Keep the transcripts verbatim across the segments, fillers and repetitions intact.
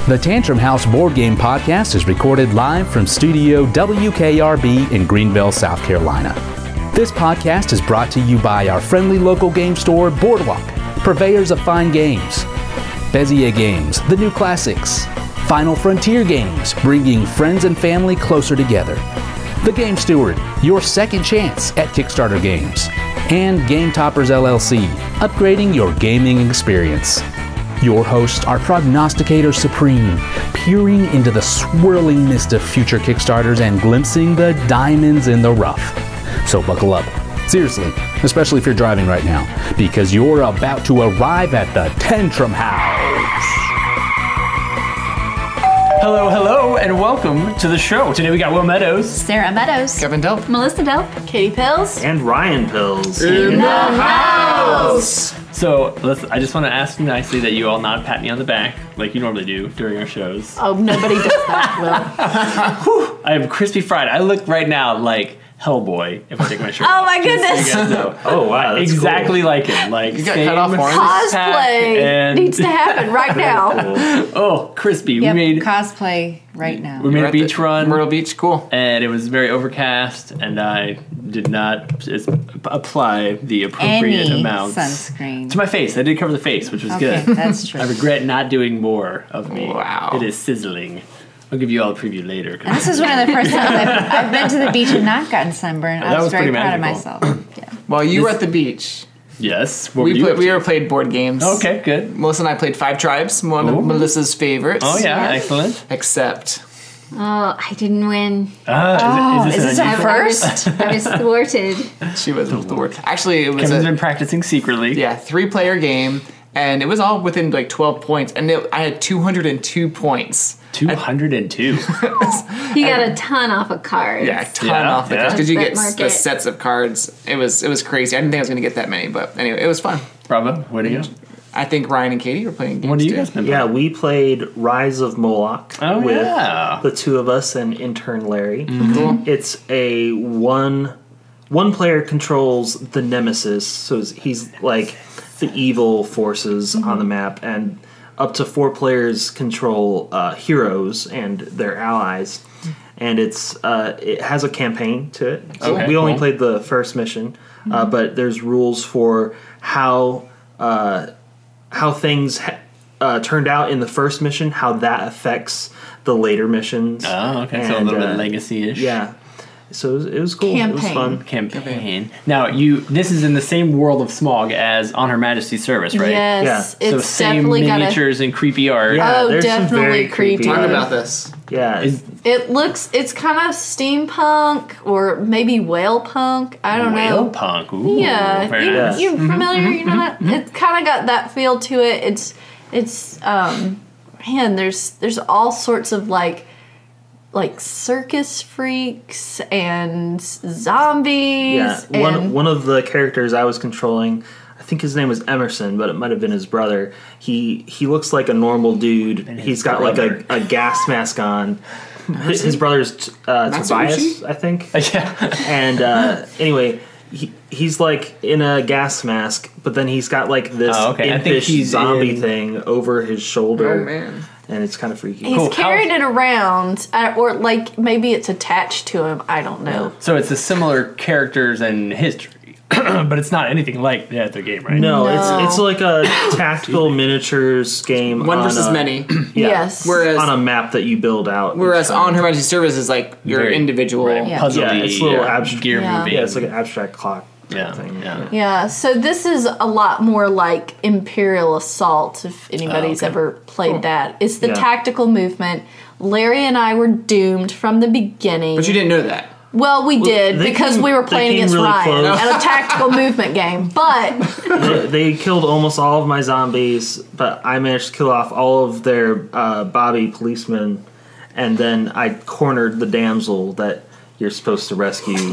The Tantrum House Board Game Podcast is recorded live from Studio W K R B in Greenville, South Carolina. This podcast is brought to you by our friendly local game store, Boardwalk, purveyors of fine games. Bezier Games, the new classics. Final Frontier Games, bringing friends and family closer together. The Game Steward, your second chance at Kickstarter games. And Game Toppers L L C, upgrading your gaming experience. Your hosts are Prognosticators Supreme, peering into the swirling mist of future Kickstarters and glimpsing the diamonds in the rough. So buckle up. Seriously, especially if you're driving right now, because you're about to arrive at the Tantrum House. Hello, hello, and welcome to the show. Today we got Will Meadows, Sarah Meadows, Kevin Delp, Melissa Delp, Katie Pills, and Ryan Pills in the house. So let's. I just want to ask nicely that you all not pat me on the back like you normally do during our shows. Oh, nobody does that, Will. I am crispy fried. I look right now like Hellboy if I take my shirt Oh off. my goodness. So you guys know. Oh wow, that's exactly cool. like him. Like You got same cut off horns. Cosplay and needs to happen right now. oh, crispy. Yep, we made cosplay right now. we made We're a at beach the run. Myrtle Beach, cool. And it was very overcast, and I did not s- apply the appropriate Any amount sunscreen. to my face. I did cover the face, which was Okay, good. that's true. I regret not doing more of me. Wow. It is sizzling. I'll give you all a preview later. 'cause- And this is one of the first times I've, I've been to the beach and not gotten sunburned. I That was, was very pretty proud magical. of myself. Yeah. Well, you were This- at the beach. yes. What We were you played, up we to? were played board games. Okay, good. Melissa and I played Five Tribes, one Ooh. of Melissa's favorites. Oh, yeah, excellent. Except Oh, I didn't win. Ah, is, it- is is this this an a unusual- I was, I was thwarted. she was the word. Actually, it was Kevin's a been practicing secretly. yeah three player game, and it was all within like twelve points, and it, I had two hundred and two points. two hundred two. He got a ton off of cards. Yeah, a ton Yeah, off the yeah. cards because you Bet get s- the market. sets of cards. It was it was crazy. I didn't think I was going to get that many, but anyway, it was fun. Bravo. Where do you go? I think Ryan and Katie were playing games What do you too. guys been Yeah, we played Rise of Moloch Oh, with yeah. the two of us and intern Larry. Cool. It's a one one player controls the nemesis, so he's like the evil forces on the map, and up to four players control uh, heroes and their allies. And it's uh, it has a campaign to it. So Okay, we only cool. played the first mission, uh, but there's rules for how uh, how things ha- uh, turned out in the first mission, how that affects the later missions. Oh, okay. So a And, little uh, bit legacy-ish. Yeah. So it was, it was cool. It was Campaign. fun. Campaign. Now, you. This is in the same world of Smog as On Her Majesty's Service, right? Yes, Yeah. So it's same definitely got a. miniatures and creepy art. Yeah, Oh, there's some definitely very creepy creepy. Talk art. about this. Yeah. Is- It looks. It's kind of steampunk or maybe whale punk. I don't Whale know. punk. Ooh, Yeah, very you, nice. you familiar? You know that it's kind of got that feel to it. It's it's um man. There's there's all sorts of like like circus freaks and zombies. yeah. and One one of the characters I was controlling, I think his name was Emerson, but it might have been his brother. He he looks like a normal dude. his He's got brother. like a, a gas mask on. His, his brother's uh, Tobias, Matsuuchi? I think. yeah. And uh, anyway, he, he's like in a gas mask, but then he's got like this Oh, okay. I think impish he's zombie in- thing over his shoulder. Oh man. And it's kind of freaky. he's Cool. carrying it around, uh, or like maybe it's attached to him. I don't know. So it's a similar characters and history, but it's not anything like yeah, the game, right? No, No. it's it's like a tactical miniatures game. One on versus a, many. Yeah, Yes. Whereas on a map that you build out. whereas each time. on Her Majesty's Service is like your Very- individual. right, Yeah. puzzle-y, Yeah, it's a little uh, abstract. gear Yeah. moving. Yeah, it's like an abstract clock type Yeah, thing. yeah. Yeah, so this is a lot more like Imperial Assault, if anybody's Oh, okay. ever played Cool. that. It's the Yeah. tactical movement. Larry and I were doomed from the beginning. But you didn't know that. well, we did they because came- we were they playing came against really Ryan close. at a tactical movement game. But they, they killed almost all of my zombies, but I managed to kill off all of their uh, Bobby policemen, and then I cornered the damsel that you're supposed to rescue.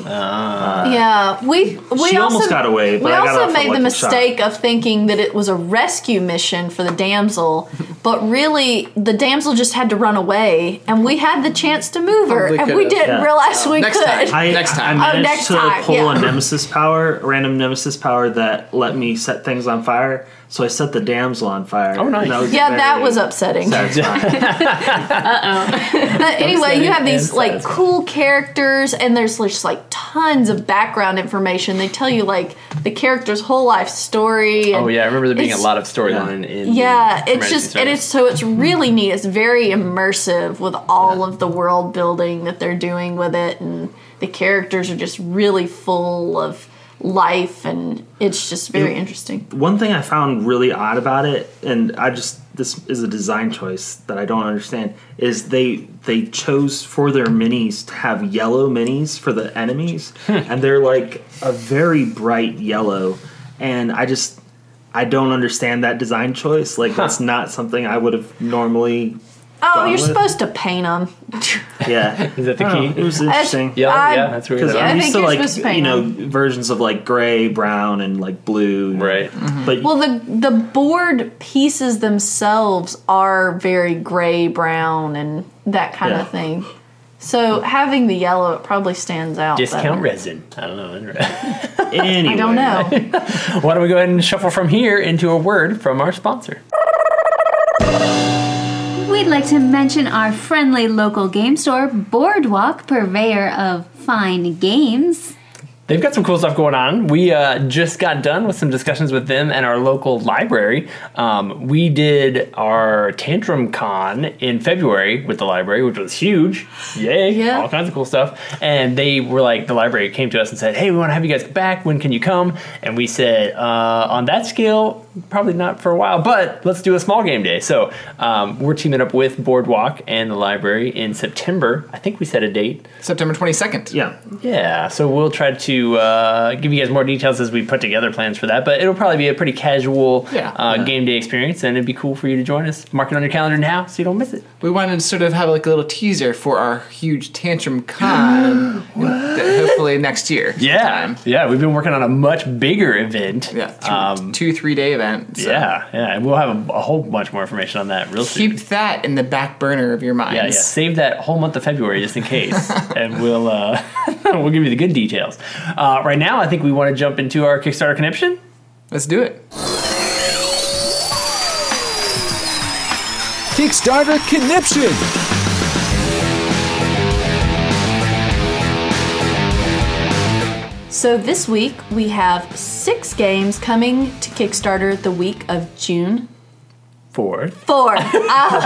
yeah, we we She also almost got away, but we I got also off a made the lucky shot. mistake of thinking that it was a rescue mission for the damsel, but really the damsel just had to run away, and we had the chance to move her, Probably and we could've. didn't Yeah. realize we Next could. time. I, Next time. I Oh, managed next to time, pull yeah. a nemesis power, a random nemesis power that let me set things on fire. So I set the damsel on fire. Oh, nice. and was Yeah, that very was upsetting. satisfying. But anyway, you have these and like satisfying. cool characters, and there's just like tons of background information. They tell you like the character's whole life story. And Oh yeah, I remember there being a it's- lot of storyline in. Yeah, the it's just and it's so it's really neat. It's very immersive with all of the world building that they're doing with it, and the characters are just really full of life, and it's just very Yeah. interesting. One thing I found really odd about it, and I just this is a design choice that I don't understand, is they they chose for their minis to have yellow minis for the enemies, and they're like a very bright yellow, and I just I don't understand that design choice. Like that's not something I would have normally. Oh, gone you're with. supposed to paint them. Yeah, Is that the I don't know, key? it was interesting. Yeah, I- yeah, that's weird. Because Yeah, I I'm think used to you're like supposed to paint you know them. versions of like gray, brown, and like blue. Right. But Well, the the board pieces themselves are very gray, brown, and that kind Yeah. of thing. So having the yellow, it probably stands out. Discount better. resin. I don't know. anyway, I don't know. Why don't we go ahead and shuffle from here into a word from our sponsor? We'd like to mention our friendly local game store, Boardwalk, purveyor of fine games. They've got some cool stuff going on. We uh, just got done with some discussions with them and our local library. Um, we did our Tantrum Con in February with the library, which was huge. Yay. Yeah. All kinds of cool stuff. And they were like, the library came to us and said, hey, we want to have you guys back. When can you come? And we said, uh, on that scale, probably not for a while, but let's do a small game day. So um, we're teaming up with Boardwalk and the library in September. I think we set a date. September twenty-second. Yeah, Yeah, so we'll try to uh, give you guys more details as we put together plans for that, but it'll probably be a pretty casual Yeah. uh, Yeah. game day experience, and it'd be cool for you to join us. Mark it on your calendar now so you don't miss it. We wanted to sort of have like a little teaser for our huge Tantrum Con, that hopefully next year. sometime. yeah, we've been working on a much bigger event. Yeah, th- um, two three day event. so yeah, yeah, and we'll have a, a whole bunch more information on that real soon. Keep that in the back burner of your minds. Yeah, yeah. Save that whole month of February just in case, and we'll uh, we'll give you the good details. Uh, right now, I think we want to jump into our Kickstarter conniption. Let's do it. Kickstarter Conniption! So this week we have six games coming to Kickstarter the week of June Fourth. fourth. uh,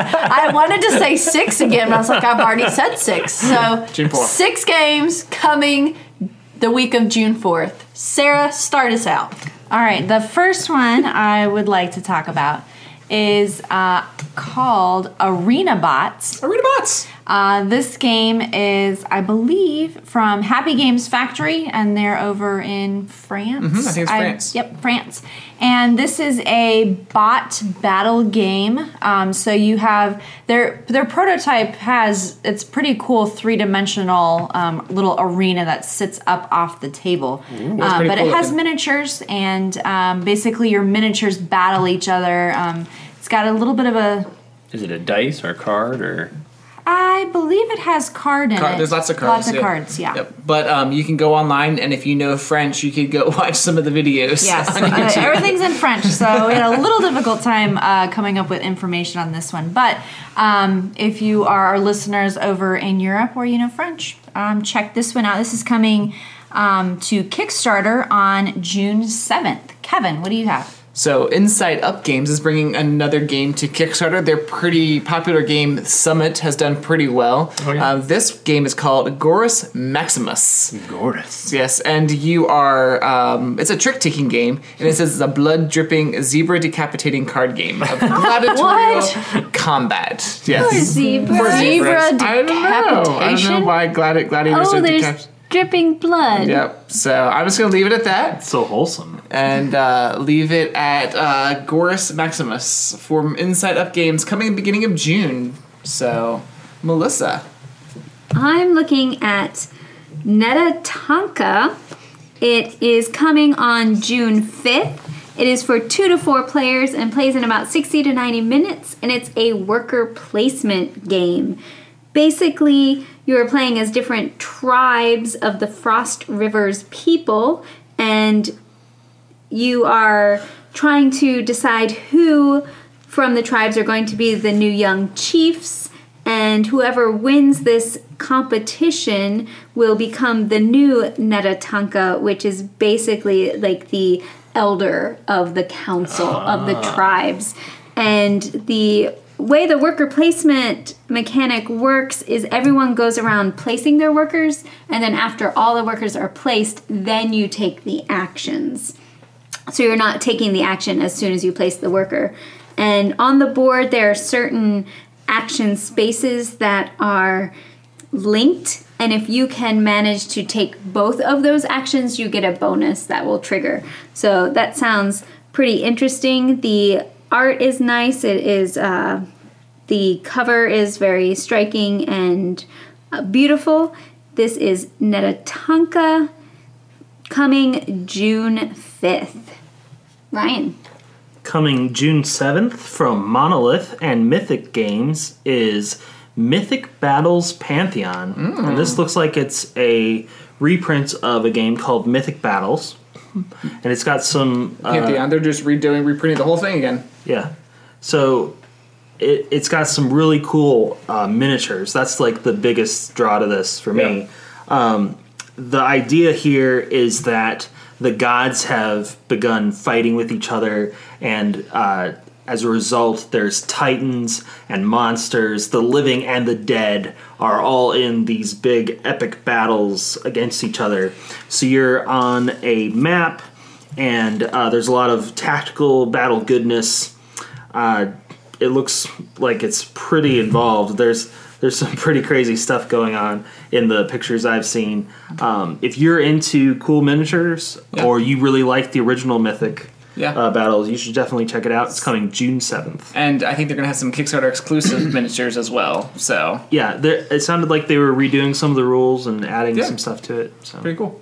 I wanted to say six again, but I was like, I've already said six. So June fourth. six games coming the week of June fourth. Sarah, start us out. All right, the first one I would like to talk about is uh, called Arena Bots. Arena Bots. Uh, this game is, I believe, from Happy Games Factory, and they're over in France. Mhm, I think it's France. Yep, France. And this is a bot battle game. Um, so you have their their prototype has it's pretty cool three dimensional um, little arena that sits up off the table. Um, pretty but cool it has looking. miniatures, and um, basically your miniatures battle each other. Um, it's got a little bit of a Is it a dice or a card or? I believe it has card in Card, it. there's lots of cards. Lots of yeah. cards, yeah. Yep. But um, you can go online, and if you know French, you could go watch some of the videos. Yes, on uh, YouTube. everything's in French, so we had a little difficult time uh, coming up with information on this one. But um, if you are our listeners over in Europe or you know French, um, check this one out. This is coming um, to Kickstarter on June seventh. Kevin, what do you have? So Inside Up Games is bringing another game to Kickstarter. Their pretty popular game Summit has done pretty well. Oh, yeah. uh, this game is called Gorus Maximus. Gorgeous. Yes, and you are, um, it's a trick-taking game, and it says it's a blood-dripping, zebra-decapitating card game of gladiatorial combat. Yes. Zebra. For Zebra zebras. I don't know. I don't know decapitation? why gladi- gladiators Oh, are there's decap- dripping blood. Yep, so I'm just going to leave it at that. so wholesome. And uh, leave it at uh, Gorus Maximus from Inside Up Games coming beginning of June. So, Melissa. I'm looking at Netatanka. It is coming on June fifth, It is for two to four players and plays in about sixty to ninety minutes, and it's a worker placement game. Basically, you are playing as different tribes of the Frost Rivers people, and you are trying to decide who from the tribes are going to be the new young chiefs, and whoever wins this competition will become the new Netatanka, which is basically like the elder of the council of the tribes. And the way the worker placement mechanic works is everyone goes around placing their workers, and then after all the workers are placed, then you take the actions. So you're not taking the action as soon as you place the worker. And on the board, there are certain action spaces that are linked, and if you can manage to take both of those actions, you get a bonus that will trigger. So that sounds pretty interesting. The art is nice. It is uh, the cover is very striking and uh, beautiful. This is Netatanka, coming June fifth. Ryan. Coming June seventh from Monolith and Mythic Games is Mythic Battles Pantheon. Mm. And this looks like it's a reprint of a game called Mythic Battles. And it's got some... Uh, Pantheon, they're just redoing, reprinting the whole thing again. Yeah. So it, it's got some really cool uh, miniatures. That's like the biggest draw to this for me. Yeah. Um, the idea here is that the gods have begun fighting with each other, and uh, as a result, there's titans and monsters. The living and the dead are all in these big epic battles against each other. So you're on a map, and uh, there's a lot of tactical battle goodness. Uh, it looks like it's pretty involved. There's There's some pretty crazy stuff going on in the pictures I've seen. Um, if you're into cool miniatures, yeah. or you really like the original Mythic yeah. uh, battles, you should definitely check it out. It's coming June seventh. And I think they're going to have some Kickstarter exclusive miniatures as well. So yeah, it sounded like they were redoing some of the rules and adding yeah. some stuff to it. So. Pretty cool.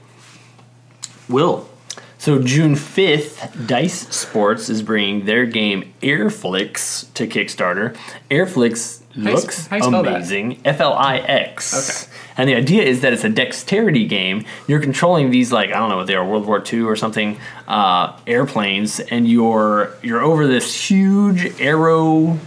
Will. So June fifth, Dice Sports is bringing their game Airflix to Kickstarter. Airflix looks how you, how you amazing. F L I X. Okay. And the idea is that it's a dexterity game. You're controlling these, like, I don't know what they are, World War Two or something, uh, airplanes, and you're you're over this huge aero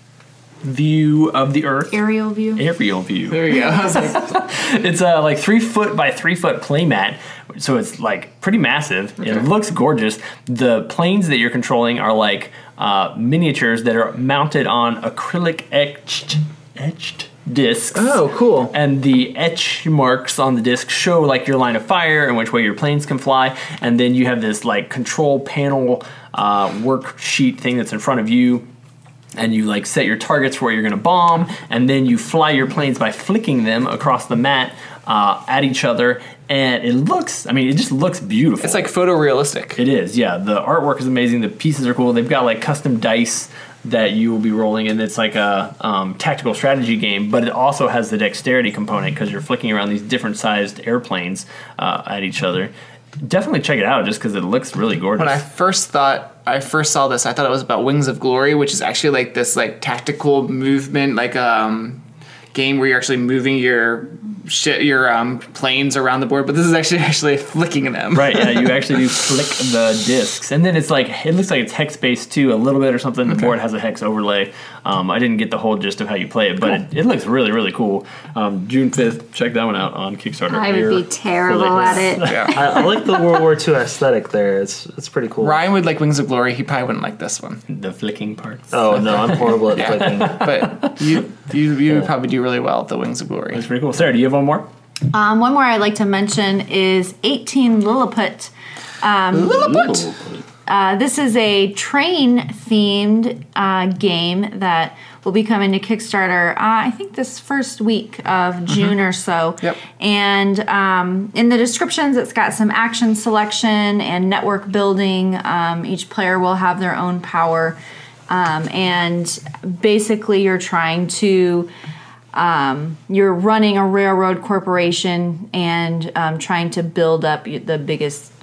view of the Earth. Aerial view. Aerial view. There you go. I was like, it's a like three foot by three foot playmat, so it's like pretty massive. Okay. It looks gorgeous. The planes that you're controlling are like uh, miniatures that are mounted on acrylic etched etched discs. Oh, cool. And the etch marks on the disc show like your line of fire and which way your planes can fly. And then you have this like control panel uh, worksheet thing that's in front of you. And you like set your targets for where you're going to bomb, and then you fly your planes by flicking them across the mat uh, at each other. And it looks, I mean, it just looks beautiful. It's like photorealistic. It is, yeah. The artwork is amazing. The pieces are cool. They've got like custom dice that you will be rolling, and it's like a um, tactical strategy game, but it also has the dexterity component because you're flicking around these different sized airplanes uh, at each other. Definitely check it out just because it looks really gorgeous. When I first thought, I first saw this, I thought it was about Wings of Glory, which is actually like this like tactical movement, like um game where you're actually moving your shit, your um, planes around the board, but this is actually actually flicking them. Right, yeah, you actually do flick the discs. And then it's like, it looks like it's hex-based too, a little bit or something. The okay. board has a hex overlay. Um, I didn't get the whole gist of how you play it, but cool. it, it looks really, really cool. Um, June fifth, check that one out on Kickstarter. I would Air be terrible at it. Yeah. I, I like the World War Two aesthetic there. It's it's pretty cool. Ryan would like Wings of Glory. He probably wouldn't like this one. The flicking parts. Oh, no, I'm horrible at yeah. flicking. But you you, you yeah. would probably do really well at the Wings of Glory. That's pretty cool. Sarah, do you have one more? Um, one more I'd like to mention is eighteen Lilliput. Um, Lilliput! Uh, this is a train-themed uh, game that will be coming to Kickstarter, uh, I think this first week of June mm-hmm. or so. Yep. And um, in the descriptions, it's got some action selection and network building. Um, each player will have their own power. Um, and basically, you're trying to... Um, you're running a railroad corporation and um, trying to build up the biggest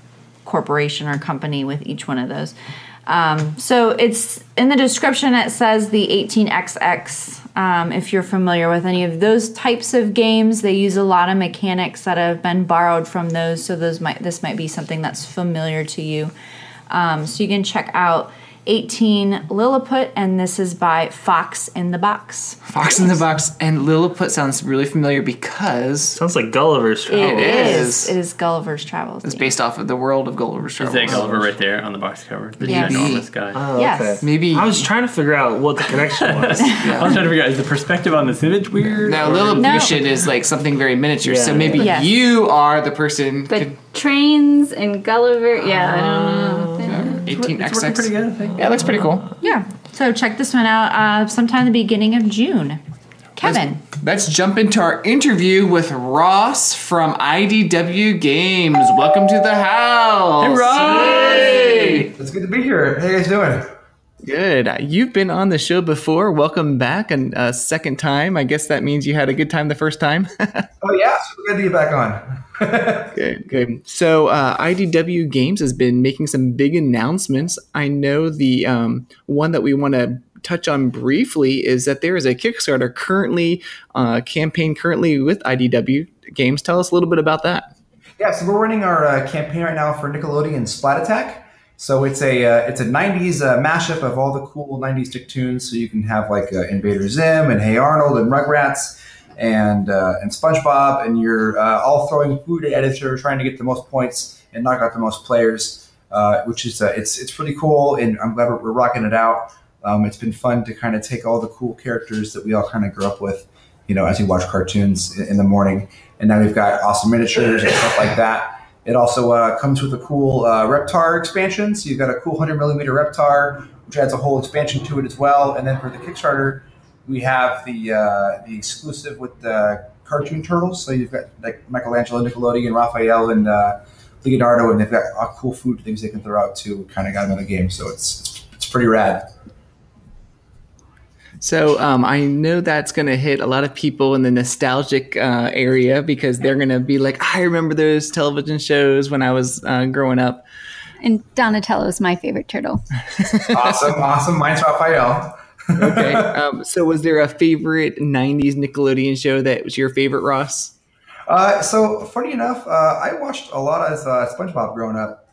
corporation or company with each one of those. Um, so it's in the description. It says the eighteen X X. Um, if you're familiar with any of those types of games, they use a lot of mechanics that have been borrowed from those. So those might this might be something that's familiar to you. Um, so you can check out eighteen Lilliput, and this is by Fox in the Box. Fox in the Box, and Lilliput sounds really familiar because Sounds like Gulliver's Travels. It is. is. It is Gulliver's Travels. it's based off of the world of Gulliver's Is Travels. that Gulliver right there on the box cover? The Yes. ginormous guy. Oh, Yes. okay. Maybe I was trying to figure out what the connection was. I was trying to figure out, is the perspective on this image weird? now or- Lilliputian is like something very miniature, so Yeah. maybe Yes. you are the person. But could- trains and Gulliver, yeah, I don't know. eighteen It's X working X. pretty good, I think. Yeah, it looks pretty cool. Yeah. So check this one out uh, sometime the beginning of June. Kevin. Let's jump into our interview with Ross from I D W Games. Welcome to the house. Hey, Ross! Hey! It's good to be here. How you guys doing? Good. You've been on the show before. Welcome back a uh, second time. I guess that means you had a good time the first time. Oh yeah, super good to get back on. Good, good. So uh, I D W Games has been making some big announcements. I know the um, one that we want to touch on briefly is that there is a Kickstarter currently, uh, campaign currently with I D W Games. Tell us a little bit about that. Yeah, so we're running our uh, campaign right now for Nickelodeon Splat Attack. So it's a uh, it's a nineties uh, mashup of all the cool nineties Nicktoons. So you can have like uh, Invader Zim and Hey Arnold and Rugrats and uh, and SpongeBob, and you're uh, all throwing food at each other, trying to get the most points and knock out the most players, uh, which is uh, it's it's pretty cool, and I'm glad we're, we're rocking it out. Um, it's been fun to kind of take all the cool characters that we all kind of grew up with, you know, as you watch cartoons in, in the morning, and now we've got awesome miniatures and stuff like that. It also uh, comes with a cool uh, Reptar expansion, so you've got a cool one hundred millimeter Reptar, which adds a whole expansion to it as well. And then for the Kickstarter, we have the uh, the exclusive with the cartoon turtles. So you've got like Michelangelo, Nickelodeon, Raphael, and uh, Leonardo, and they've got uh, cool food things they can throw out too. Kind of got them in the game, so it's it's, it's pretty rad. So um, I know that's going to hit a lot of people in the nostalgic uh, area because they're going to be like, I remember those television shows when I was uh, growing up. And Donatello is my favorite turtle. Awesome, awesome. Mine's Raphael. Okay. Um, so was there a favorite nineties Nickelodeon show that was your favorite, Ross? Uh, so funny enough, uh, I watched a lot of uh, SpongeBob growing up.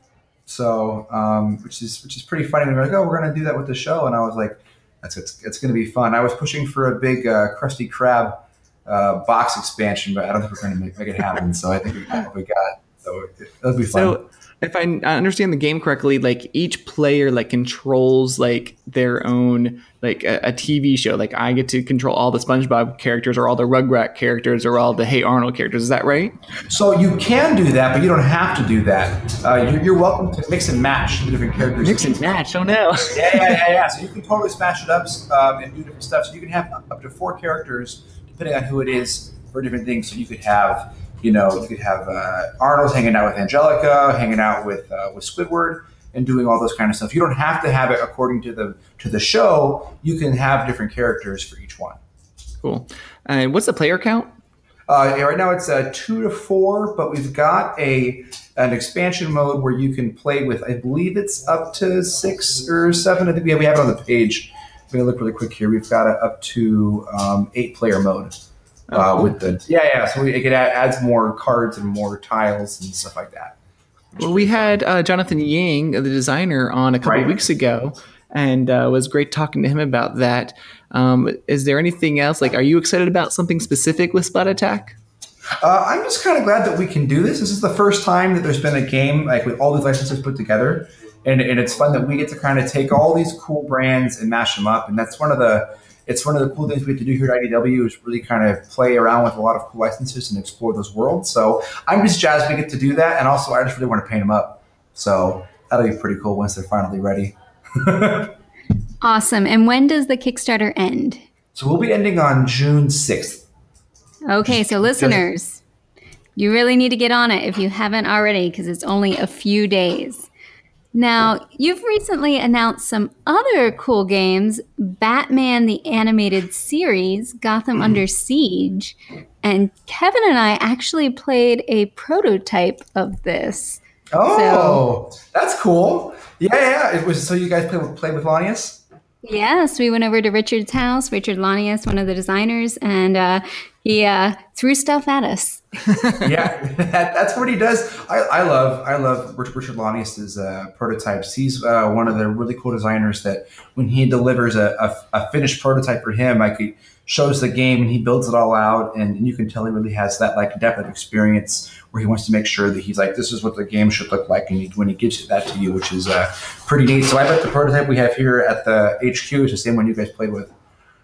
So um, which is which is pretty funny. When we're like, oh, we're going to do that with the show, and I was like, That's it's, it's going to be fun. I was pushing for a big uh, Krusty Krab uh, box expansion, but I don't think we're going to make, make it happen. So I think we got what we got. So it, it'll be fun. So if I understand the game correctly, like each player like controls like their own like a, a T V show. Like I get to control all the SpongeBob characters or all the Rugrat characters or all the Hey Arnold characters. Is that right? So you can do that, but you don't have to do that. Uh, you're, you're welcome to mix and match the different characters. Mix and match. Oh no. Yeah, yeah, yeah, yeah. So you can totally smash it up um, and do different stuff. So you can have up to four characters, depending on who it is, for different things. So you could have, you know, you could have uh, Arnold hanging out with Angelica, hanging out with uh, with Squidward, and doing all those kind of stuff. You don't have to have it according to the to the show. You can have different characters for each one. Cool. And uh, what's the player count? Uh, yeah, right now it's uh, two to four, but we've got a an expansion mode where you can play with, I believe it's up to six or seven. I think we have, we have it on the page. I'm going to look really quick here. We've got it up to um, eight player mode uh, Oh. with the, yeah, yeah. So we, it add, adds more cards and more tiles and stuff like that. Well, we had uh, Jonathan Yang, the designer, on a couple Right. weeks ago, and uh, it was great talking to him about that. Um, is there anything else? Like, are you excited about something specific with Splat Attack? Uh, I'm just kind of glad that we can do this. This is the first time that there's been a game like with all these licenses put together, and, and it's fun that we get to kind of take all these cool brands and mash them up. And that's one of the it's one of the cool things we get to do here at I D W is really kind of play around with a lot of cool licenses and explore those worlds. So I'm just jazzed we get to do that, and also I just really want to paint them up. So that'll be pretty cool once they're finally ready. Awesome. And when does the Kickstarter end? So we'll be ending on June sixth. Okay, so listeners, you really need to get on it if you haven't already because it's only a few days. Now, you've recently announced some other cool games, Batman the Animated Series, Gotham Under Siege, and Kevin and I actually played a prototype of this. Oh, that's cool. Yeah, yeah. It was so you guys play with, play with Lanius? Yes, we went over to Richard's house, Richard Lanius, one of the designers, and uh, he uh, threw stuff at us. Yeah, that, that's what he does. I, I love I love Richard Lanius's uh, prototypes. He's uh, one of the really cool designers that when he delivers a, a, a finished prototype for him, like he shows the game and he builds it all out, and, and you can tell he really has that like depth of experience where he wants to make sure that he's like, this is what the game should look like, and he, when he gives that to you, which is uh, pretty neat. So I bet the prototype we have here at the H Q is the same one you guys played with.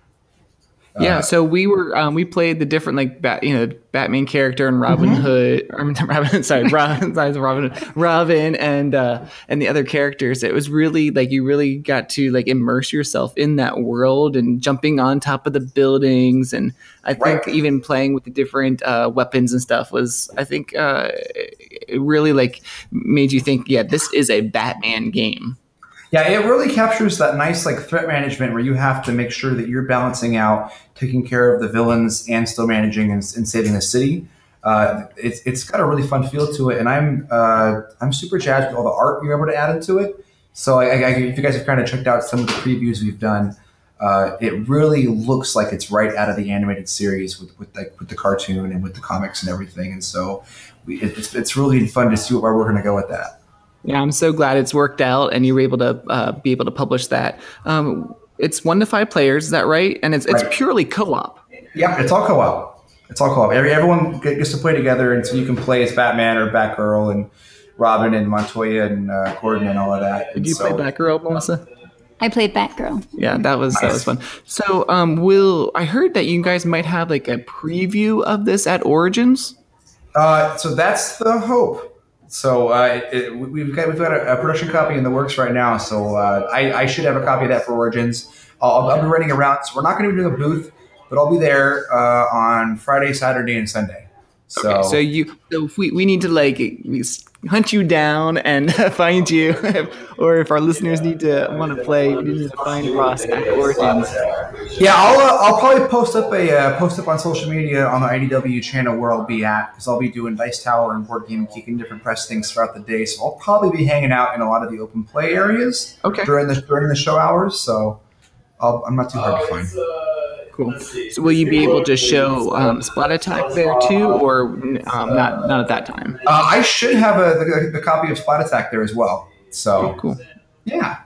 Yeah, so we were um, we played the different like bat, you know Batman character and Robin mm-hmm. Hood, or Robin, sorry, Robin, sorry, Robin, Robin, and uh, and the other characters. It was really like you really got to like immerse yourself in that world and jumping on top of the buildings, and I think right. even playing with the different uh, weapons and stuff was I think uh, it really like made you think, yeah, this is a Batman game. Yeah, it really captures that nice like threat management where you have to make sure that you're balancing out taking care of the villains and still managing and, and saving the city. Uh, it's it's got a really fun feel to it, and I'm uh, I'm super jazzed with all the art you're able to add into it. So I, I, if you guys have kind of checked out some of the previews we've done, uh, it really looks like it's right out of the animated series with with like with the cartoon and with the comics and everything. And so we, it's it's really fun to see where we're going to go with that. Yeah, I'm so glad it's worked out and you were able to uh, be able to publish that. Um, it's one to five players, is that right? And it's it's right. purely co-op. Yeah, it's all co-op. It's all co-op. Every, everyone gets to play together, and so you can play as Batman or Batgirl and Robin and Montoya and uh, Gordon and all of that. Did you so, play Batgirl, Melissa? I played Batgirl. Yeah, that was that was fun. So, um, will I heard that you guys might have like a preview of this at Origins? Uh, so that's the hope. So uh, it, it, we've got we've got a, a production copy in the works right now. So uh, I, I should have a copy of that for Origins. I'll, I'll be running around. So we're not going to be doing a booth, but I'll be there uh, on Friday, Saturday, and Sunday. So, okay, so you so if we, we need to like hunt you down and find you, or if our listeners need to want to play, we need to find Ross at Origins. Yeah, I'll uh, I'll probably post up a uh, post up on social media on the I D W channel where I'll be at, because I'll be doing Dice Tower and Board Game Geek and different press things throughout the day. So I'll probably be hanging out in a lot of the open play areas okay. during the during the show hours. So I'll, I'm not too hard to find. Cool. So will you be able to show um, Splat Attack there too, or um, not not at that time? Uh, I should have a the, the copy of Splat Attack there as well. So oh, cool. Yeah.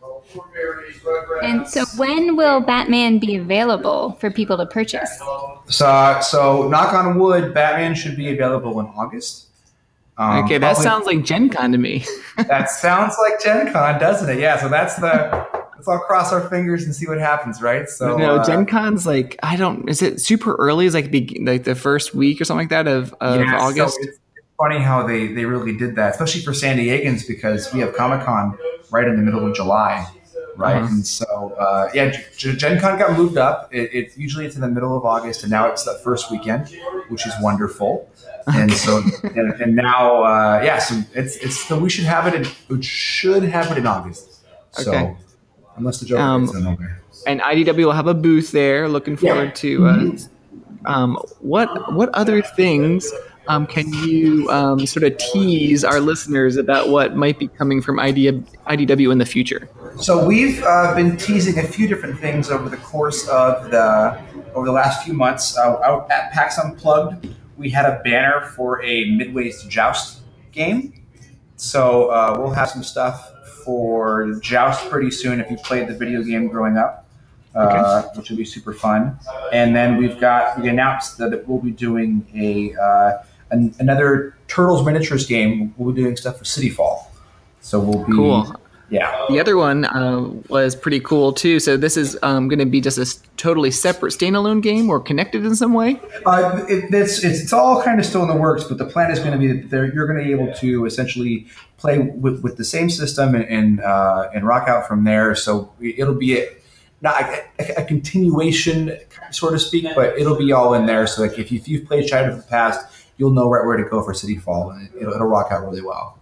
And so when will Batman be available for people to purchase? So, so knock on wood, Batman should be available in August. Um, okay, that probably, sounds like Gen Con to me. That sounds like Gen Con, doesn't it? Yeah, so that's the... Let's all cross our fingers and see what happens, right? So no, uh, Gen Con's like, I don't... Is it super early? Is like, be, like the first week or something like that of, of yeah, August? So it's funny how they, they really did that, especially for San Diegans, because we have Comic-Con right in the middle of July. Right, uh-huh. And so uh, yeah, G- Gen Con got moved up. It, it usually it's in the middle of August, and now it's the first weekend, which is wonderful. And so and, and now uh, yeah, so it's it's so we should have it. In, we should have it in August. So okay. unless the Joker um, gets in over. And I D W will have a booth there. Looking forward yeah. to uh, mm-hmm. um, what what other things. Um, can you um, sort of tease our listeners about what might be coming from I D W in the future? So we've uh, been teasing a few different things over the course of the over the last few months. Uh, out at PAX Unplugged, we had a banner for a Midway's Joust game. So uh, we'll have some stuff for Joust pretty soon if you played the video game growing up. Uh, okay. Which will be super fun. And then we've got we announced that, that we'll be doing a uh, an, another Turtles miniatures game. We'll be doing stuff for City Fall. So we'll be cool. Yeah. The other one uh, was pretty cool too. So this is um, going to be just a s- totally separate standalone game, or connected in some way. Uh, it, it's, it's it's all kind of still in the works, but the plan is going to be that there, you're going to be able to essentially play with, with the same system and and, uh, and rock out from there. So it'll be a, not a, a continuation, so to speak, but it'll be all in there. So like if, you, if you've played Shadow of the Past, you'll know right where to go for City Fall, and it'll, it'll rock out really well.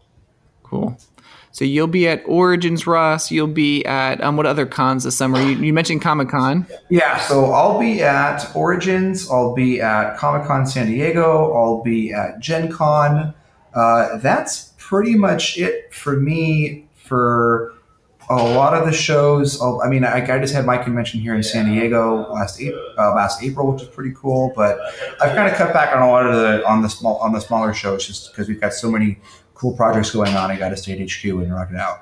Cool. So you'll be at Origins, Ross. You'll be at um, what other cons this summer? You, you mentioned Comic-Con. Yeah, so I'll be at Origins. I'll be at Comic-Con San Diego. I'll be at Gen Con. Uh, that's pretty much it for me for a lot of the shows. I mean, I, I just had my convention here in San Diego last April, uh, last April, which was pretty cool. But I've kind of cut back on a lot of the on the small on the smaller shows just because we've got so many cool projects going on. I got to stay at H Q and rock it out.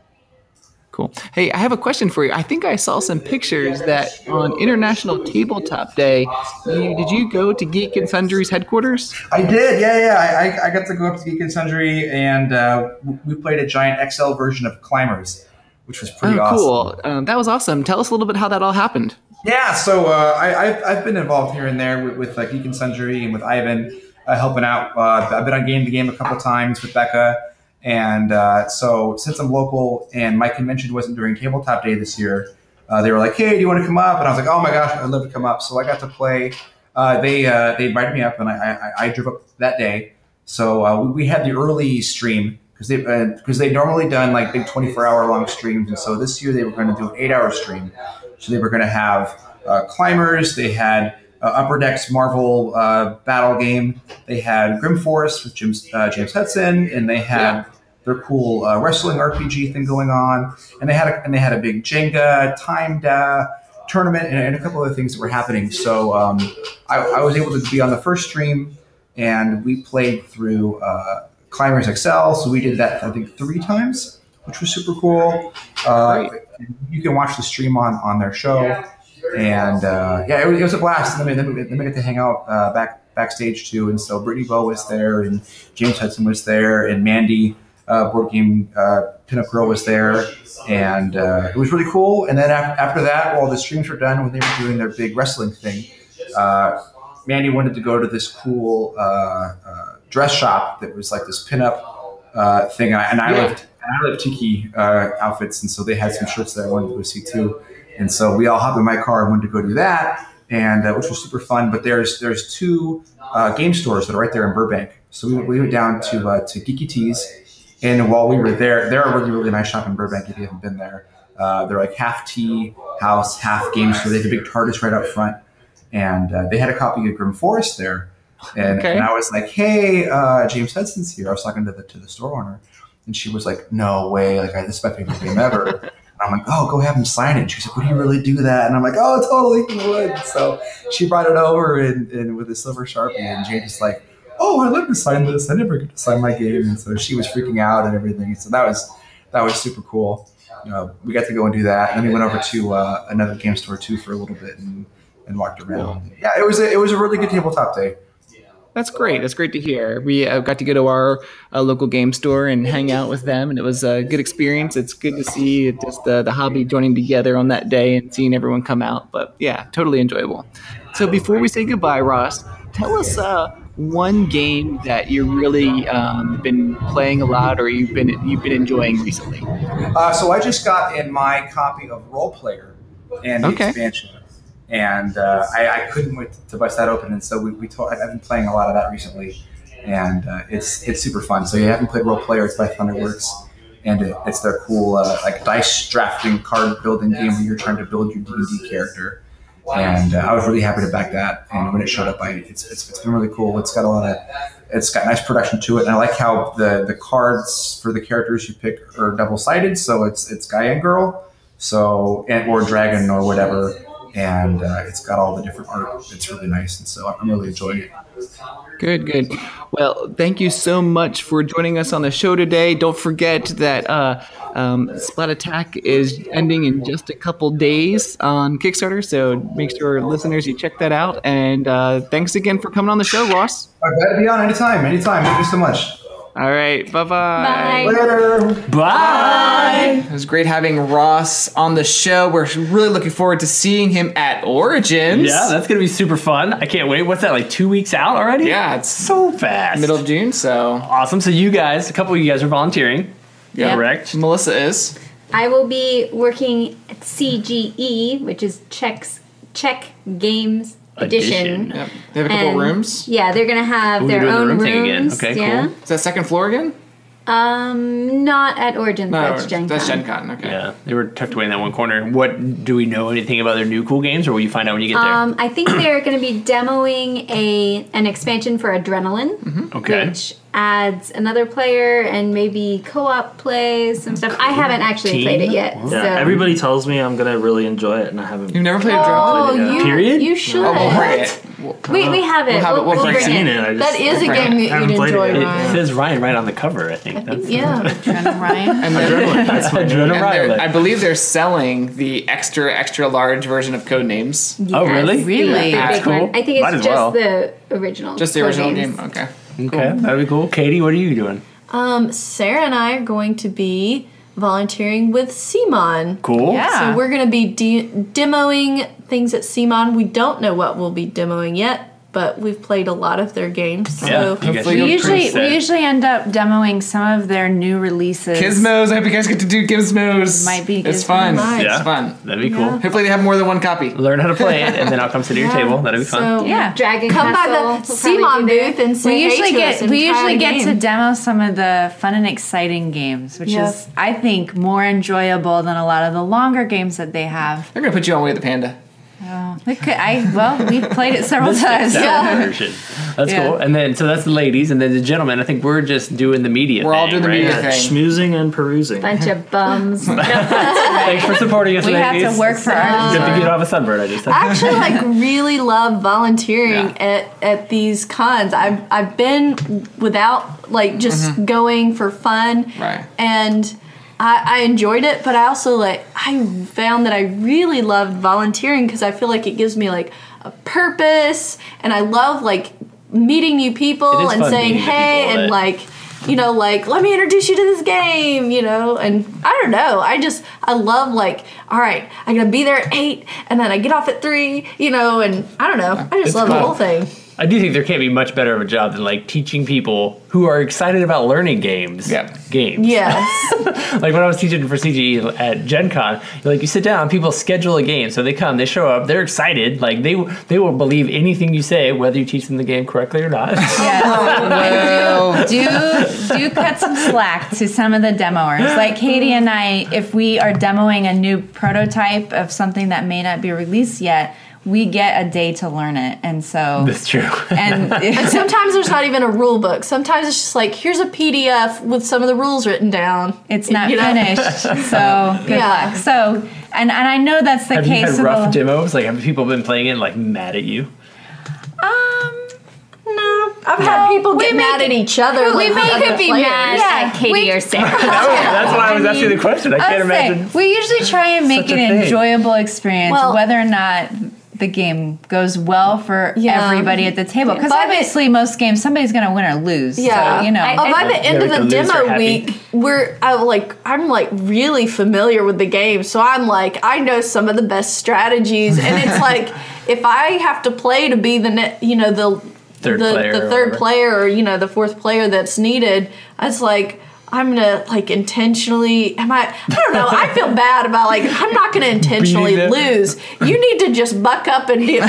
Cool. Hey, I have a question for you. I think I saw some pictures that on International Tabletop Day, you, did you go to Geek and Sundry's headquarters? I did, yeah, yeah. I, I got to go up to Geek and Sundry, and uh, we played a giant X L version of Climbers, which was pretty oh, awesome. Cool. Um, that was awesome. Tell us a little bit how that all happened. Yeah, so uh, I, I've, I've been involved here and there with, with uh, Geek and Sundry and with Ivan uh, helping out. Uh, I've been on Game to Game a couple times with Becca. And uh, so since I'm local and my convention wasn't during Tabletop Day this year, uh, they were like, hey, do you want to come up? And I was like, oh my gosh, I'd love to come up. So I got to play. Uh, they uh, they invited me up, and I, I, I drove up that day. So uh, we, we had the early stream because they because uh, they'd normally done like big twenty-four hour long streams. And so this year they were going to do an eight hour stream. So they were going to have uh, Climbers. They had uh, Upper Decks Marvel uh, battle game. They had Grim Forest with James, uh, James Hudson, and they had yeah. their cool uh, wrestling R P G thing going on. And they had a, and they had a big Jenga timed uh, tournament and, and a couple other things that were happening. So um, I, I was able to be on the first stream, and we played through uh, Climbers X L. So we did that I think three times, which was super cool. Uh, you can watch the stream on on their show. Yeah. And uh, yeah, it was, it was a blast. And then we, then we got to hang out uh, back backstage too. And so Brittany Bowe was there, and James Hudson was there, and Mandy, uh, board game uh, pinup girl, was there, and uh, it was really cool. And then after, after that, while the streams were done, when they were doing their big wrestling thing, uh, Mandy wanted to go to this cool uh, uh, dress shop that was like this pinup uh, thing, and I, and I yeah. lived and I lived tiki uh, outfits, and so they had some shirts that I wanted to go see too. And so we all hopped in my car and went to go do that, and uh, which was super fun. But there's there's two uh, game stores that are right there in Burbank. So we, we went down to uh, to Geeky Tees, and while we were there, they're a really really nice shop in Burbank. If you haven't been there, uh, they're like half tea house, half game store. They have a big TARDIS right out front, and uh, they had a copy of Grim Forest there. And, okay. and I was like, hey, uh, James Hudson's here. I was talking to the to the store owner, and she was like, no way, like this is my favorite game ever. I'm like, oh, go have him sign it. And she's like, would he really do that? And I'm like, oh, totally, he would. So she brought it over and, and with a silver Sharpie, and James is like, oh, I'd love to sign this. I never get to sign my game. And so she was freaking out and everything. So that was that was super cool. You know, we got to go and do that. And then we went over to uh, another game store too for a little bit and, and walked around. Cool. Yeah, it was a, it was a really good tabletop day. That's great. That's great to hear. We uh, got to go to our uh, local game store and hang out with them, and it was a good experience. It's good to see just the, the hobby joining together on that day and seeing everyone come out. But yeah, totally enjoyable. So before we say goodbye, Ross, tell us uh, one game that you really um, been playing a lot or you've been you've been enjoying recently. Uh, so I just got in my copy of Role Player and the okay. expansion. And uh, I, I couldn't wait to bust that open, and so we, we told, I've been playing a lot of that recently, and uh, it's it's super fun. So you haven't played Role Player? It's by Thunderworks, and it, it's their cool uh, like dice drafting card building game where you're trying to build your D and D character. And uh, I was really happy to back that. And when it showed up, I it's, it's it's been really cool. It's got a lot of it's got nice production to it, and I like how the the cards for the characters you pick are double sided. So it's it's guy and girl, so and or dragon or whatever. And uh, it's got all the different art. It's really nice, and so I'm really enjoying it. Good, good. Well, thank you so much for joining us on the show today. Don't forget that uh, um, Splat Attack is ending in just a couple days on Kickstarter, so make sure, listeners, you check that out. And uh, thanks again for coming on the show, Ross. I'm glad to be on anytime, anytime. Thank you so much. All right, bye-bye. Bye. Later. Bye. It was great having Ross on the show. We're really looking forward to seeing him at Origins. Yeah, that's going to be super fun. I can't wait. What's that, like two weeks out already? Yeah, it's so fast. Middle of June, so. Awesome. So you guys, a couple of you guys are volunteering. Yeah. Correct? Melissa is. I will be working at C G E, which is Czech's Czech Games Edition. Edition. Yep. They have a couple And, rooms. Yeah, they're gonna have Ooh, their you're doing own the room thing again. rooms. Okay, yeah. cool. Is that second floor again? Um, not at Origins. No, that's Gen Con. That's Gen Con, okay. Yeah, they were tucked away in that one corner. What, do we know anything about their new cool games, or will you find out when you get there? Um, I think they're going to be demoing a an expansion for Adrenaline, Okay. which adds another player and maybe co-op play, some stuff. I haven't actually Team? played it yet. Yeah, so. everybody tells me I'm gonna really enjoy it, and I haven't. You've never played a drone? Oh, Played it, yeah. you, Period? you should. Oh, we'll bring it. We'll, we, we have it. We'll have it. We'll We'll bring I've bring seen it. it. I just, That is a Right. game that Haven't you'd played enjoy, it It Ryan. says Ryan right on the cover, I think. That's, Yeah. Adrenaline Ryan. And they're- Adrenaline, that's my Adrenaline name. and they're- Ryan. I believe they're selling the extra, extra large version of Codenames. Oh, really? Really? The That's big cool. one. I think it's Might as just well. the original. Just the original Codenames. game. Okay. Okay, that'd be cool. Katie, what are you doing? Um, Sarah and I are going to be volunteering with C M O N. Cool. Yeah. So we're going to be de- demoing things at C M O N. We don't know what we'll be demoing yet, but we've played a lot of their games. Yeah, So you guys hopefully should We go usually pretty set. we usually end up demoing some of their new releases. Gizmos. I hope you guys get to do Gizmos. Might be It's Gizmo. fun. Nice. Yeah. It's fun. That'd be cool. Yeah. Hopefully they have more than one copy. Learn how to play it, and then I'll come sit at your table. That'd be fun. So Yeah. Dragon come by Castle the will C M O N probably be there. booth and say We usually hey to us get and we try usually a get to game. demo some of the fun and exciting games, which Yeah. is I think more enjoyable than a lot of the longer games that they have. They're gonna put you on Way the Panda. Oh, we could, I well we've played it several This times. that Yeah. version. That's Yeah. cool. And then, so that's the ladies, and then the gentlemen. I think we're just doing the media. We're all thing, doing the right? media Yeah, thing. schmoozing and perusing. Bunch of bums. Thanks for supporting us, We have ladies. to work for our Good to get off a sunburn. I just said. I actually like really love volunteering Yeah. at, at these cons. I've I've been without like just going for fun, Right. And I, I enjoyed it, but I also like I found that I really loved volunteering because I feel like it gives me like a purpose, and I love like meeting new It people is and fun saying meeting the hey people and that- like. You know, like, let me introduce you to this game, you know, and I don't know. I just, I love, like, all right, I gotta be there at eight, and then I get off at three, you know, and I don't know. I just It's love the cool. whole thing. I do think there can't be much better of a job than like teaching people who are excited about learning games. Yeah. Games. Yes. Like when I was teaching for C G E at Gen Con, like you sit down, people schedule a game, so they come, they show up, they're excited, like they they will believe anything you say, whether you teach them the game correctly or not. Yeah. do do cut some slack to some of the demoers. Like Katie and I, if we are demoing a new prototype of something that may not be released yet, we get a day to learn it, and so That's true. and And sometimes there's not even a rule book. Sometimes it's just like, here's a P D F with some of the rules written down. it's not You know? finished. So good Yeah. luck. So and and I know that's the Have you case. had of rough a- demos? Like have people been playing it like mad at you? um. No, I've had people get we mad make at each other. we like, may other could be players. mad Yeah, at Katie we- or Sarah. That's why I was I asking mean, the question. I can't I'd say, imagine. we usually try and make Such it a an thing. enjoyable experience, Well- whether or not the game goes well for Yeah. everybody at the table. Because By the- obviously, most games somebody's going to win or lose. Yeah, so, you know. I- Oh, by the Yeah, end of like the the loser demo happy. week, we're I, like I'm like really familiar with the game, so I'm like I know some of the best strategies, and it's like if I have to play to be the ne- you know the Third the, player the or third whatever. player or you know the fourth player that's needed, it's like. I'm gonna like intentionally. Am I? I don't know. I feel bad about like I'm not gonna intentionally Beating them. lose. You need to just buck up and do.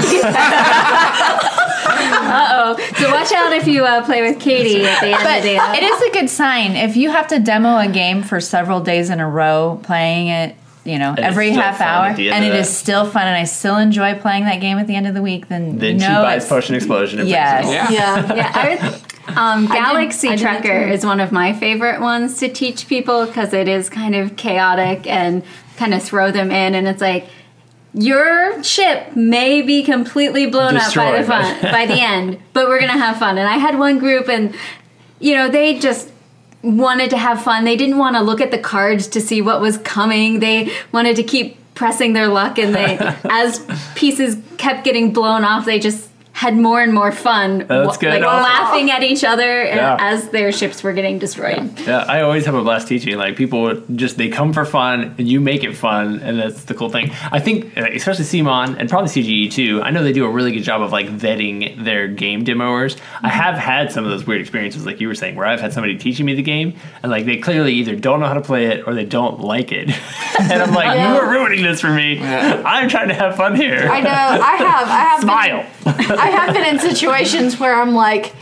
Uh-oh. So watch out if you uh, play with Katie at the end But of the day. it is a good sign if you have to demo a game for several days in a row, playing it, you know, it's every still half fun hour, at the end and of it that. is still fun, and I still enjoy playing that game at the end of the week. Then Then you she know buys it's- Potion Explosion and Yes. brings it home. Yeah. yeah. Yeah, I was, um, Galaxy I did that Trucker too. is one of my favorite ones to teach people because it is kind of chaotic and kind of throw them in, and it's like your ship may be completely blown up by the Destroyed by- fun by the end, but we're gonna have fun. And I had one group, and you know they just wanted to have fun. They didn't want to look at the cards to see what was coming. They wanted to keep pressing their luck, and they as pieces kept getting blown off, they just had more and more fun, That's good. like Awesome. laughing at each other Yeah. as their ships were getting destroyed. Yeah, I always have a blast teaching. Like people just they come for fun, and you make it fun, and that's the cool thing. I think, uh, especially C M O N and probably C G E too. I know they do a really good job of like vetting their game demoers. I have had some of those weird experiences, like you were saying, where I've had somebody teaching me the game, and like they clearly either don't know how to play it or they don't like it, and I'm like, Yeah. you are ruining this for me. Yeah. I'm trying to have fun here. I know. I have. I have. Smile. Been, I have been in situations where I'm like,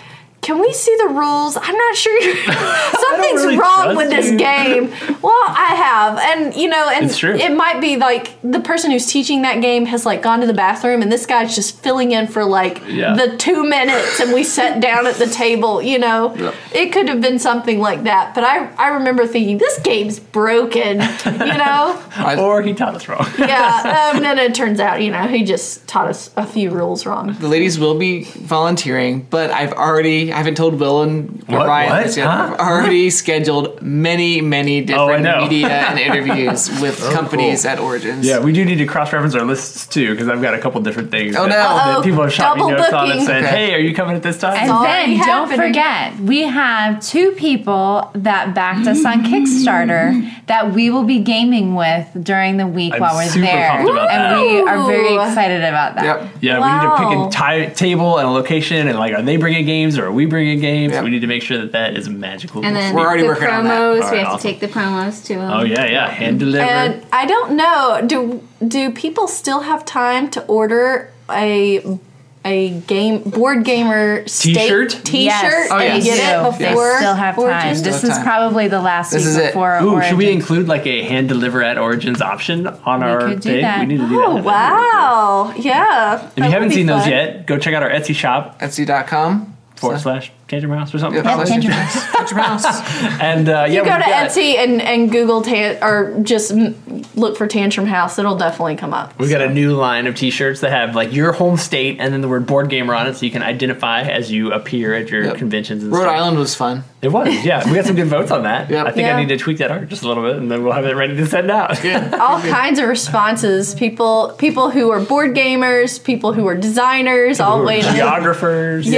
can we see the rules? I'm not sure. Something's really wrong trust with this you. game. Well, I have, and you know, and It's true. it might be like the person who's teaching that game has like gone to the bathroom, and this guy's just filling in for like Yeah. the two minutes, and we sat down at the table. You know, Yep. it could have been something like that. But I, I remember thinking this game's broken. You know, Or he taught us wrong. yeah. Um, and then it turns out, you know, he just taught us a few rules wrong. The ladies will be volunteering, but I've already, I haven't told Will and What? Ryan What? this yet. Huh? I've already scheduled many, many different know. media and interviews with companies at Origins. Yeah, we do need to cross-reference our lists too, because I've got a couple different things Oh, that, no. that Uh-oh. people have shot me Double notes on and booking. said, Okay. "Hey, are you coming at this time?" And already then don't happening. forget, we have two people that backed us on Kickstarter that we will be gaming with during the week I'm while we're super there. pumped about and that. we are very Ooh. excited about that. Yep. Yeah, we need to Wow. pick a ti- table and a location, and like, are they bringing games or are we bringing games? Yep. We need to make sure that that is magical. And then We're already the working on that. promos, All we right, have awesome. to take the promos to them. oh yeah, yeah, hand delivered. And I don't know. Do do people still have time to order a a game board gamer state T-shirt? T-shirt Yes, Oh, and yes. get we it do. before? We still have time. Origins? This Still is time. probably the last This week is it. before Ooh, Origins. should we include like a hand deliver at Origins option on our could do thing? that. We need to do Oh that. wow! Yeah. If you haven't seen those yet, go check out our Etsy shop Etsy dot com forward slash Tantrum House or something. Yep, Yep, slash- Tantrum House. Tantrum House. And uh, yeah, You go we've to got- Etsy and, and Google tan- or just mm, look for Tantrum House. It'll definitely come up. We've got a new line of T-shirts that have like your home state and then the word board gamer on it, so you can identify as you appear at your Yep. conventions. And Rhode stuff. Island was fun. It was, yeah. We got some good votes on that. Yep. I think Yeah. I need to tweak that art just a little bit, and then we'll have it ready to send out. All kinds of responses. People people who are board gamers, people who are designers, all waiting. Geographers.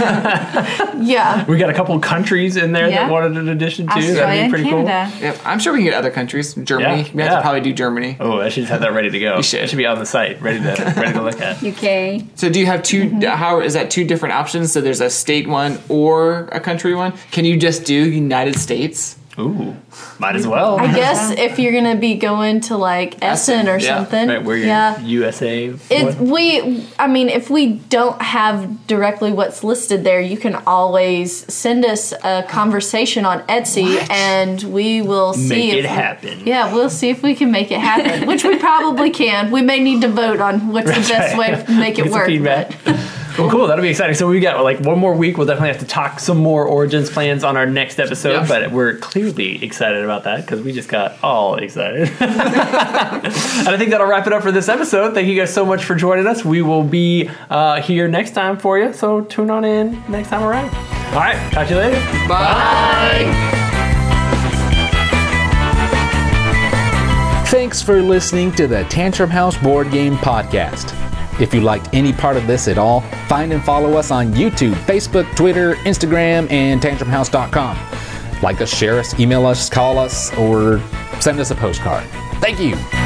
Yeah. yeah. We got a couple countries in there Yeah. that wanted an addition too. Australia That'd be and pretty Canada. Yep. I'm sure we can get other countries. Germany. Yeah, We have yeah. to probably do Germany. cool. Oh, I should just have that ready to go. You should. It should be on the site, ready to ready to look at. U K. So do you have two? How is that two different options? So there's a state one or a country one. Can you just do United States? Ooh, might as well. I guess if you're gonna be going to like Essen or yeah. something, Right, where your yeah. U S A. It, one? we, I mean, if we don't have directly what's listed there, you can always send us a conversation on Etsy, and we will see Make if it happen. Yeah, we'll see if we can make it happen, which we probably can. We may need to vote on what's the best way to make it Get some work. feedback. Well, cool. That'll be exciting. So we got like one more week. We'll definitely have to talk some more Origins plans on our next episode. Yeah. But we're clearly excited about that because we just got all excited. And I think that'll wrap it up for this episode. Thank you guys so much for joining us. We will be uh, here next time for you. So tune on in next time around. All right. Talk to you later. Bye. Thanks for listening to the Tantrum House Board Game Podcast. If you liked any part of this at all, find and follow us on YouTube, Facebook, Twitter, Instagram, and tantrum house dot com. Like us, share us, email us, call us, or send us a postcard. Thank you.